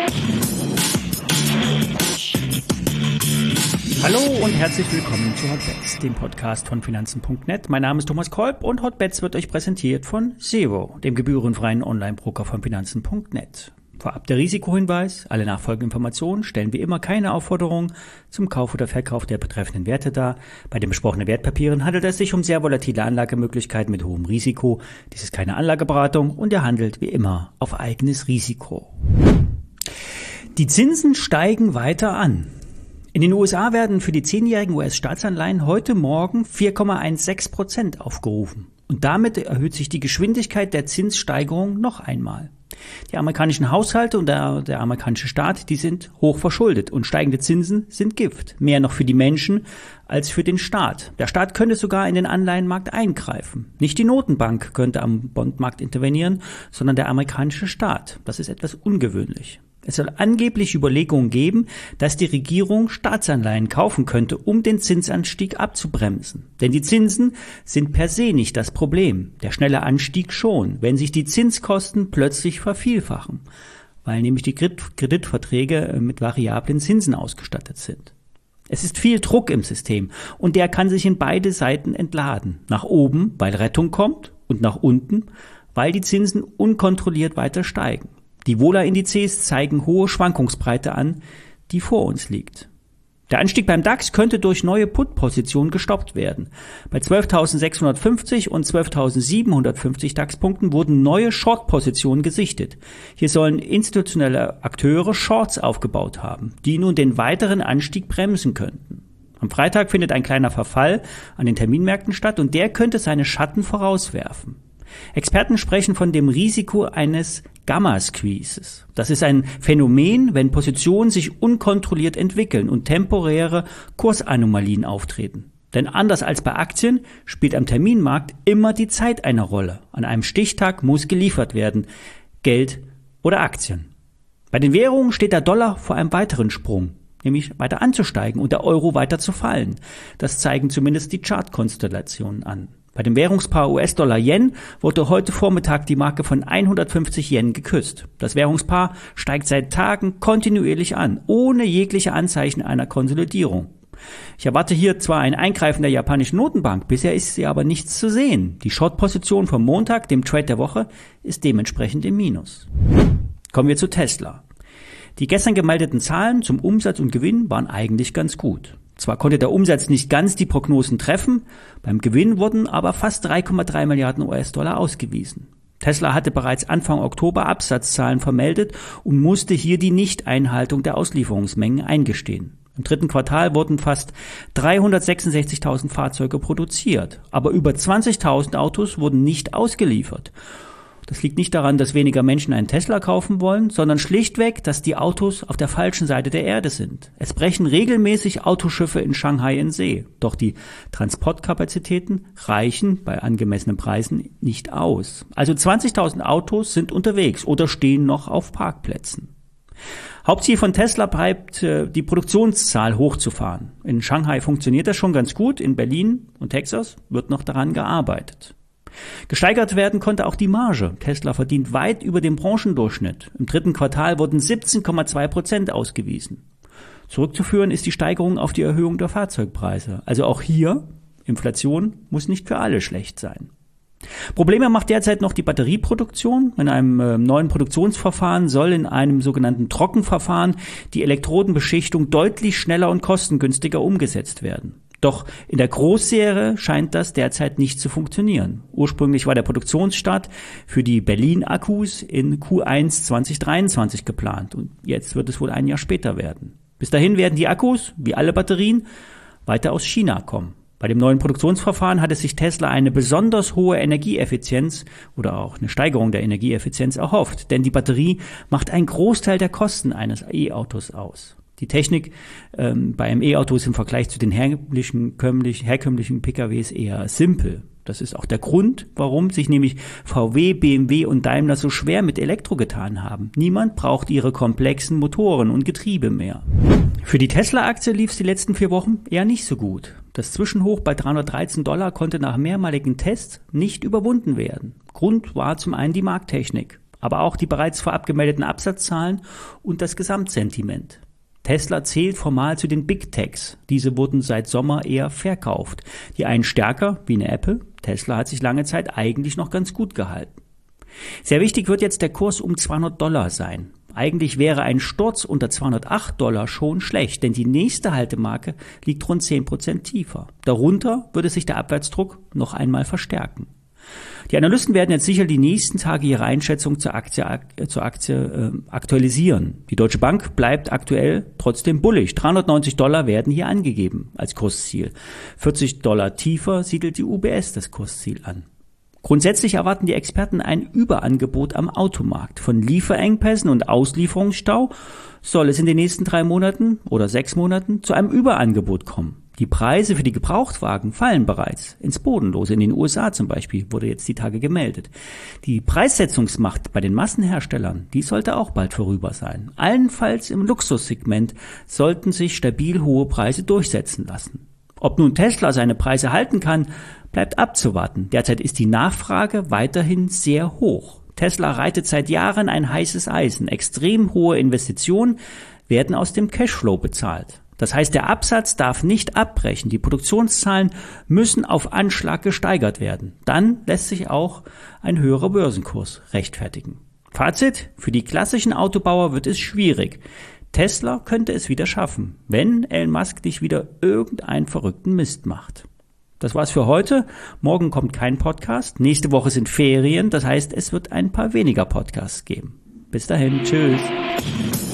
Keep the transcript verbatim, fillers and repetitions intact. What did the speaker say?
Hallo und herzlich willkommen zu Hotbets, dem Podcast von Finanzen Punkt net. Mein Name ist Thomas Kolb und Hotbets wird euch präsentiert von Zero, dem gebührenfreien Online-Broker von Finanzen Punkt net. Vorab der Risikohinweis: Alle nachfolgenden Informationen stellen wie immer keine Aufforderung zum Kauf oder Verkauf der betreffenden Werte dar. Bei den besprochenen Wertpapieren handelt es sich um sehr volatile Anlagemöglichkeiten mit hohem Risiko. Dies ist keine Anlageberatung und er handelt wie immer auf eigenes Risiko. Die Zinsen steigen weiter an. In den U S A werden für die zehnjährigen U S-Staatsanleihen heute Morgen vier Komma sechzehn Prozent aufgerufen. Und damit erhöht sich die Geschwindigkeit der Zinssteigerung noch einmal. Die amerikanischen Haushalte und der, der amerikanische Staat, die sind hoch verschuldet und steigende Zinsen sind Gift. Mehr noch für die Menschen als für den Staat. Der Staat könnte sogar in den Anleihenmarkt eingreifen. Nicht die Notenbank könnte am Bondmarkt intervenieren, sondern der amerikanische Staat. Das ist etwas ungewöhnlich. Es soll angeblich Überlegungen geben, dass die Regierung Staatsanleihen kaufen könnte, um den Zinsanstieg abzubremsen. Denn die Zinsen sind per se nicht das Problem. Der schnelle Anstieg schon, wenn sich die Zinskosten plötzlich vervielfachen, weil nämlich die Kreditverträge mit variablen Zinsen ausgestattet sind. Es ist viel Druck im System und der kann sich in beide Seiten entladen. Nach oben, weil Rettung kommt, und nach unten, weil die Zinsen unkontrolliert weiter steigen. Die Vola-Indizes zeigen hohe Schwankungsbreite an, die vor uns liegt. Der Anstieg beim DAX könnte durch neue Put-Positionen gestoppt werden. Bei zwölftausendsechshundertfünfzig und zwölftausendsiebenhundertfünfzig DAX-Punkten wurden neue Short-Positionen gesichtet. Hier sollen institutionelle Akteure Shorts aufgebaut haben, die nun den weiteren Anstieg bremsen könnten. Am Freitag findet ein kleiner Verfall an den Terminmärkten statt und der könnte seine Schatten vorauswerfen. Experten sprechen von dem Risiko eines Gamma-Squeezes. Das ist ein Phänomen, wenn Positionen sich unkontrolliert entwickeln und temporäre Kursanomalien auftreten. Denn anders als bei Aktien spielt am Terminmarkt immer die Zeit eine Rolle. An einem Stichtag muss geliefert werden, Geld oder Aktien. Bei den Währungen steht der Dollar vor einem weiteren Sprung, nämlich weiter anzusteigen und der Euro weiter zu fallen. Das zeigen zumindest die Chartkonstellationen an. Bei dem Währungspaar U S-Dollar-Yen wurde heute Vormittag die Marke von hundertfünfzig Yen geküsst. Das Währungspaar steigt seit Tagen kontinuierlich an, ohne jegliche Anzeichen einer Konsolidierung. Ich erwarte hier zwar ein Eingreifen der japanischen Notenbank, bisher ist sie aber nichts zu sehen. Die Short-Position vom Montag, dem Trade der Woche, ist dementsprechend im Minus. Kommen wir zu Tesla. Die gestern gemeldeten Zahlen zum Umsatz und Gewinn waren eigentlich ganz gut. Zwar konnte der Umsatz nicht ganz die Prognosen treffen, beim Gewinn wurden aber fast drei Komma drei Milliarden U S-Dollar ausgewiesen. Tesla hatte bereits Anfang Oktober Absatzzahlen vermeldet und musste hier die Nichteinhaltung der Auslieferungsmengen eingestehen. Im dritten Quartal wurden fast dreihundertsechsundsechzigtausend Fahrzeuge produziert, aber über zwanzigtausend Autos wurden nicht ausgeliefert. Das liegt nicht daran, dass weniger Menschen einen Tesla kaufen wollen, sondern schlichtweg, dass die Autos auf der falschen Seite der Erde sind. Es brechen regelmäßig Autoschiffe in Shanghai in See. Doch die Transportkapazitäten reichen bei angemessenen Preisen nicht aus. Also zwanzigtausend Autos sind unterwegs oder stehen noch auf Parkplätzen. Hauptziel von Tesla bleibt, die Produktionszahl hochzufahren. In Shanghai funktioniert das schon ganz gut, in Berlin und Texas wird noch daran gearbeitet. Gesteigert werden konnte auch die Marge. Tesla verdient weit über dem Branchendurchschnitt. Im dritten Quartal wurden siebzehn Komma zwei Prozent ausgewiesen. Zurückzuführen ist die Steigerung auf die Erhöhung der Fahrzeugpreise. Also auch hier, Inflation muss nicht für alle schlecht sein. Probleme macht derzeit noch die Batterieproduktion. In einem äh, neuen Produktionsverfahren soll in einem sogenannten Trockenverfahren die Elektrodenbeschichtung deutlich schneller und kostengünstiger umgesetzt werden. Doch in der Großserie scheint das derzeit nicht zu funktionieren. Ursprünglich war der Produktionsstart für die Berlin-Akkus in Q eins zweitausenddreiundzwanzig geplant und jetzt wird es wohl ein Jahr später werden. Bis dahin werden die Akkus, wie alle Batterien, weiter aus China kommen. Bei dem neuen Produktionsverfahren hat es sich Tesla eine besonders hohe Energieeffizienz oder auch eine Steigerung der Energieeffizienz erhofft, denn die Batterie macht einen Großteil der Kosten eines E-Autos aus. Die Technik ähm, bei einem E-Auto ist im Vergleich zu den herkömmlichen, herkömmlichen P K Ws eher simpel. Das ist auch der Grund, warum sich nämlich V W, B M W und Daimler so schwer mit Elektro getan haben. Niemand braucht ihre komplexen Motoren und Getriebe mehr. Für die Tesla-Aktie lief es die letzten vier Wochen eher nicht so gut. Das Zwischenhoch bei dreihundertdreizehn Dollar konnte nach mehrmaligen Tests nicht überwunden werden. Grund war zum einen die Markttechnik. aber auch die bereits vorab gemeldeten Absatzzahlen und das Gesamtsentiment. Tesla zählt formal zu den Big Techs. Diese wurden seit Sommer eher verkauft. Die einen stärker, wie eine Apple. Tesla hat sich lange Zeit eigentlich noch ganz gut gehalten. Sehr wichtig wird jetzt der Kurs um zweihundert Dollar sein. Eigentlich wäre ein Sturz unter zweihundertacht Dollar schon schlecht, denn die nächste Haltemarke liegt rund zehn Prozent tiefer. Darunter würde sich der Abwärtsdruck noch einmal verstärken. Die Analysten werden jetzt sicher die nächsten Tage ihre Einschätzung zur Aktie, äh, zur Aktie äh, aktualisieren. Die Deutsche Bank bleibt aktuell trotzdem bullig. dreihundertneunzig Dollar werden hier angegeben als Kursziel. vierzig Dollar tiefer siedelt die U B S das Kursziel an. Grundsätzlich erwarten die Experten ein Überangebot am Automarkt. Von Lieferengpässen und Auslieferungsstau soll es in den nächsten drei Monaten oder sechs Monaten zu einem Überangebot kommen. Die Preise für die Gebrauchtwagen fallen bereits ins Bodenlose. In den U S A zum Beispiel wurde jetzt die Tage gemeldet. Die Preissetzungsmacht bei den Massenherstellern, die sollte auch bald vorüber sein. Allenfalls im Luxussegment sollten sich stabil hohe Preise durchsetzen lassen. Ob nun Tesla seine Preise halten kann, bleibt abzuwarten. Derzeit ist die Nachfrage weiterhin sehr hoch. Tesla reitet seit Jahren ein heißes Eisen. Extrem hohe Investitionen werden aus dem Cashflow bezahlt. Das heißt, der Absatz darf nicht abbrechen. Die Produktionszahlen müssen auf Anschlag gesteigert werden. Dann lässt sich auch ein höherer Börsenkurs rechtfertigen. Fazit: Für die klassischen Autobauer wird es schwierig. Tesla könnte es wieder schaffen, wenn Elon Musk nicht wieder irgendeinen verrückten Mist macht. Das war's für heute. Morgen kommt kein Podcast. Nächste Woche sind Ferien. Das heißt, es wird ein paar weniger Podcasts geben. Bis dahin. Tschüss.